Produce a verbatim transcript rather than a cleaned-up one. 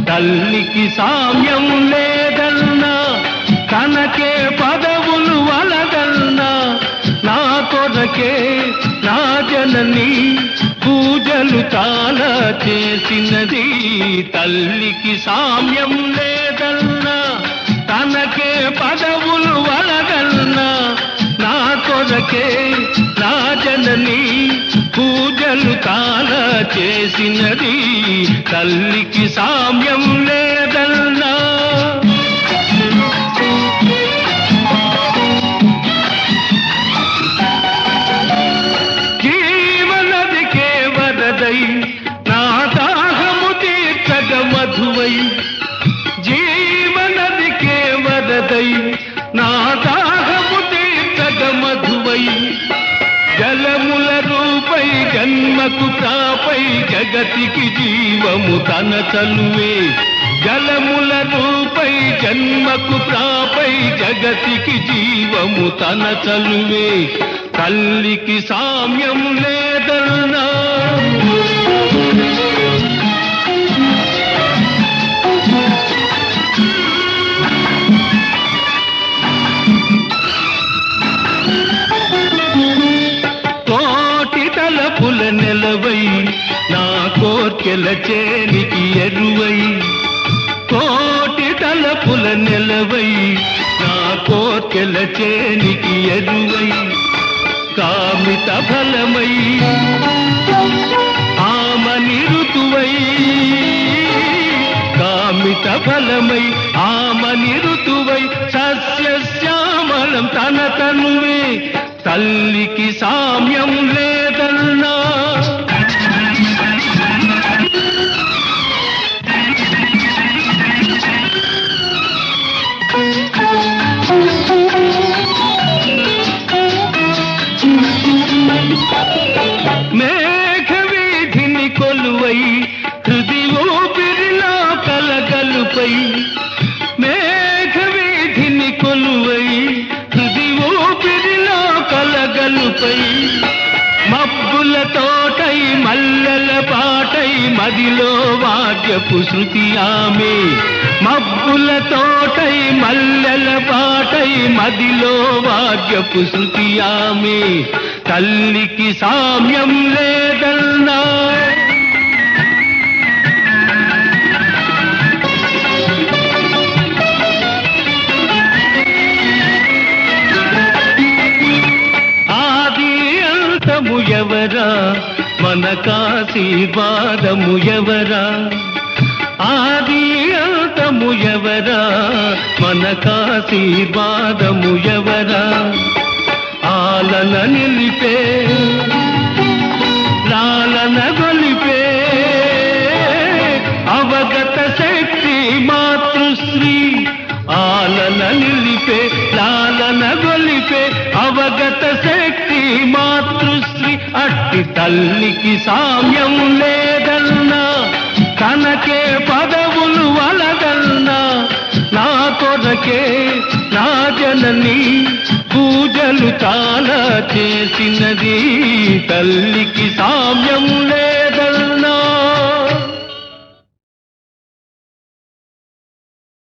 తల్లికి సామ్యం లేదన్నా, తనకే పదవులు వలదన్నా, నా కొరకే నా జనని పూజలు చాలా చేసినది. తల్లికి సామ్యం లేదన్నా, తనకే పదవులు వలదన్నా, నా కొరకే నా జనని పూజలు చాలా చేసినది. తల్లికి సామ్యం లేదన్నా. జీవనదికే వరదై నా దాహము తీర్చగ మధువై, జీవనదికే వరదై నా దాహము తీర్చగ మధువై, జలముల రూపై జన్మకు ప్రాపై జగతికి జీవము తన చలువే, జలముల రూపై జన్మకు ప్రాపై జగతికి జీవము తన చలువే. తల్లికి సామ్యం లేదన్నా. తలపుల నెలవై నా కోర్కెల చేనికి ఎరువై, కోటి తలపుల నెలవై నా కోర్కెల చేనికి ఎరువై, కామిత ఫలమై ఆమని ఋతువై, కామిత ఫలమై ఆమని ఋతువై, సస్యశ్యామలం తన తనువే. తల్లికి సామ్యం లేదన్నా. మేఘవీధిని కొలువై హృది ఊపిరిలో కలగలుపై, మేఘవీధిని కొలువై హృది ఊపిరిలో కలగలుపై, మబ్బుల తోటై మల్లెల పాటై మదిలో వాద్యపు శృతి ఆమె, మబ్బుల తోటై మల్లెల పాటై మదిలో వాద్యపు శృతి ఆమె. తల్లికి సామ్యం లేదన్నా. ఎవరా మనకాశీర్వాదము ఎవరా, ఆది అంతము ఎవరా మనకాశీర్వాదము ఎవరా, ఆలన నిలిపే లాలన గొలిపే అవగత శక్తి మాతృశ్రీ, ఆలన నిలిపే లాలన గొలిపే అవగత శక్తి మాతృశ్రీ. అట్టి తల్లికి సామ్యం లేదన్నా, తనకే పదవులు వలదన్నా, నా కొరకే నా జనని పూజలు చాలా చేసినది. తల్లికి సామ్యం